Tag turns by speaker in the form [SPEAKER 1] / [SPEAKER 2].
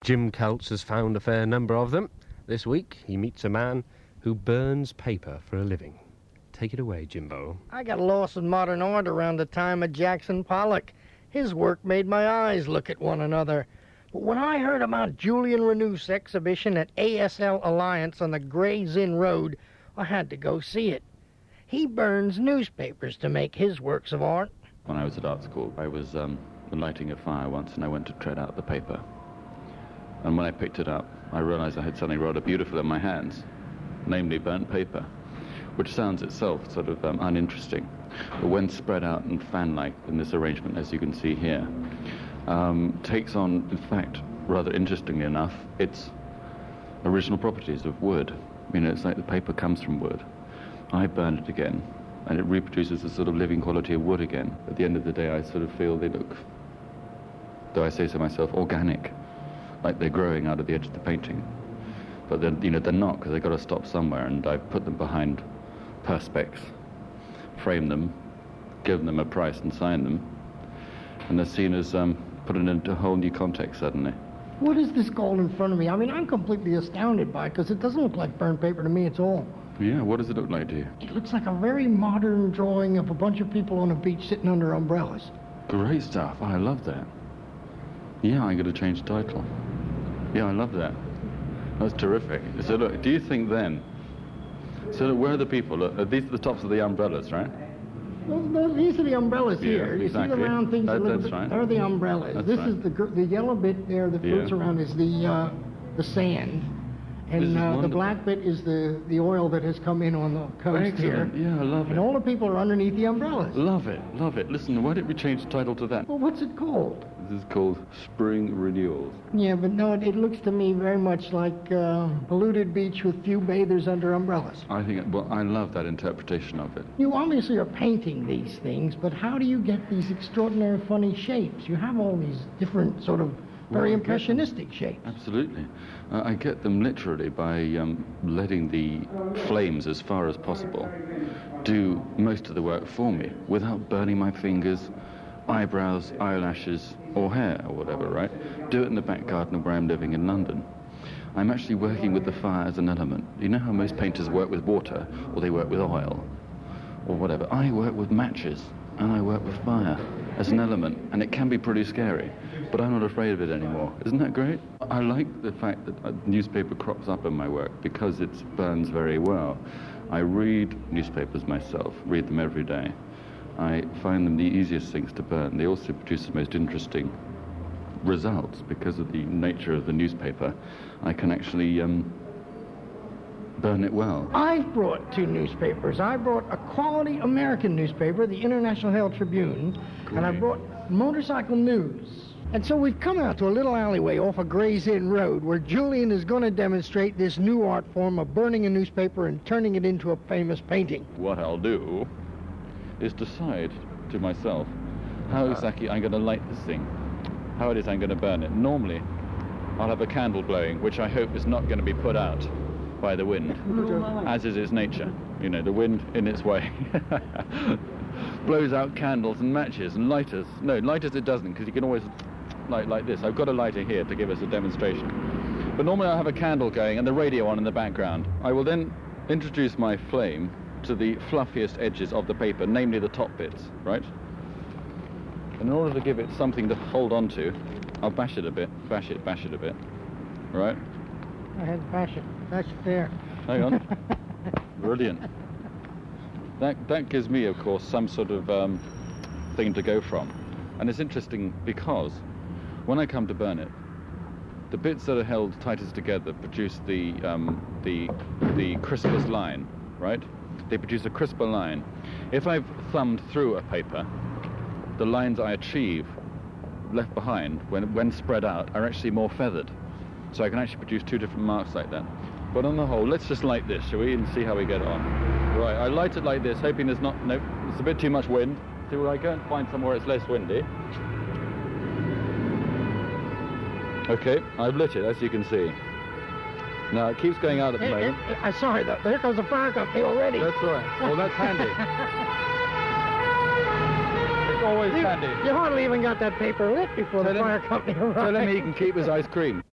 [SPEAKER 1] Jim Coates has found a fair number of them. This week, he meets a man who burns paper for a living. Take it away, Jimbo.
[SPEAKER 2] I got lost in modern art around the time of Jackson Pollock. His work made my eyes look at one another. But when I heard about Julian Renouf's exhibition at ASL Alliance on the Gray's Inn Road, I had to go see it. He burns newspapers to make his works of art.
[SPEAKER 3] When I was at art school, I was lighting a fire once, and I went to tread out the paper. And when I picked it up, I realized I had something rather beautiful in my hands, namely burnt paper, which sounds itself sort of uninteresting. But when spread out and fan-like in this arrangement, as you can see here, takes on, in fact, rather interestingly enough, its original properties of wood. You know, it's like the paper comes from wood. I burn it again, and it reproduces the sort of living quality of wood again. At the end of the day, I sort of feel they look, though I say so myself, organic, like they're growing out of the edge of the painting. But then, you know, they're not, because they've got to stop somewhere, and I put them behind perspex, frame them, give them a price and sign them, and they're seen as put it into a whole new context suddenly.
[SPEAKER 2] What is this called in front of me? I mean, I'm completely astounded by it, because it doesn't look like burnt paper to me at all.
[SPEAKER 3] Yeah, what does it look like to you?
[SPEAKER 2] It looks like a very modern drawing of a bunch of people on a beach sitting under umbrellas.
[SPEAKER 3] Great stuff. I love that. Yeah, I'm going to change the title. Yeah, I love that. That's terrific. So look, do you think then, so look, where are the people? Look, these are the tops of the umbrellas, right?
[SPEAKER 2] Well, these are the umbrellas here.
[SPEAKER 3] Exactly.
[SPEAKER 2] You see the round things?
[SPEAKER 3] That's right.
[SPEAKER 2] They're the umbrellas.
[SPEAKER 3] That's
[SPEAKER 2] this
[SPEAKER 3] right.
[SPEAKER 2] is the yellow bit there that floats around is the sand. And the black bit is the oil that has come in on the coast here.
[SPEAKER 3] Yeah, I love it.
[SPEAKER 2] And all the people are underneath the umbrellas.
[SPEAKER 3] Love it, love it. Listen, why don't we change the title to that?
[SPEAKER 2] Well, what's it called?
[SPEAKER 3] This is called Spring Renewals.
[SPEAKER 2] Yeah, but no, it looks to me very much like polluted beach with few bathers under umbrellas.
[SPEAKER 3] I think, well, I love that interpretation of it.
[SPEAKER 2] You obviously are painting these things, but how do you get these extraordinary funny shapes? You have all these different sort of very impressionistic shapes.
[SPEAKER 3] Absolutely. I get them literally by letting the flames as far as possible do most of the work for me without burning my fingers, eyebrows, eyelashes, or hair, or whatever, right? Do it in the back garden where I'm living in London. I'm actually working with the fire as an element. You know how most painters work with water, or they work with oil, or whatever? I work with matches, and I work with fire as an element, and it can be pretty scary, but I'm not afraid of it anymore. Isn't that great? I like the fact that newspaper crops up in my work because it burns very well. I read newspapers myself, read them every day. I find them the easiest things to burn. They also produce the most interesting results because of the nature of the newspaper. I can actually burn it well.
[SPEAKER 2] I've brought two newspapers. I brought a quality American newspaper, the International Herald Tribune, and I brought Motorcycle News. And so we've come out to a little alleyway off of Gray's Inn Road where Julian is going to demonstrate this new art form of burning a newspaper and turning it into a famous painting.
[SPEAKER 3] What I'll do is decide to myself how exactly I'm going to light this thing, how it is I'm going to burn it. Normally, I'll have a candle blowing, which I hope is not going to be put out by the wind, as is its nature. You know, the wind in its way blows out candles and matches and lighters. No, lighters it doesn't, because you can always light like this. I've got a lighter here to give us a demonstration. But normally I'll have a candle going and the radio on in the background. I will then introduce my flame to the fluffiest edges of the paper, namely the top bits, right? And in order to give it something to hold on to, I'll bash it a bit, bash it a bit, right?
[SPEAKER 2] Go ahead, bash it there.
[SPEAKER 3] Hang on. Brilliant. That gives me, of course, some sort of thing to go from. And it's interesting because when I come to burn it, the bits that are held tightest together produce the crispest line, right? They produce a crisper line. If I've thumbed through a paper, the lines I achieve left behind, when spread out, are actually more feathered. So I can actually produce two different marks like that. But on the whole, let's just light this, shall we, and see how we get on. Right, I light it like this, hoping there's not, no, it's a bit too much wind. So I go and find somewhere it's less windy. Okay, I've lit it, as you can see. Now, it keeps going out at the moment.
[SPEAKER 2] I'm sorry, there goes the fire company already.
[SPEAKER 3] That's right. Well, that's handy. It's always handy.
[SPEAKER 2] You hardly even got that paper lit before the fire company arrived.
[SPEAKER 3] Tell him he can keep his ice cream.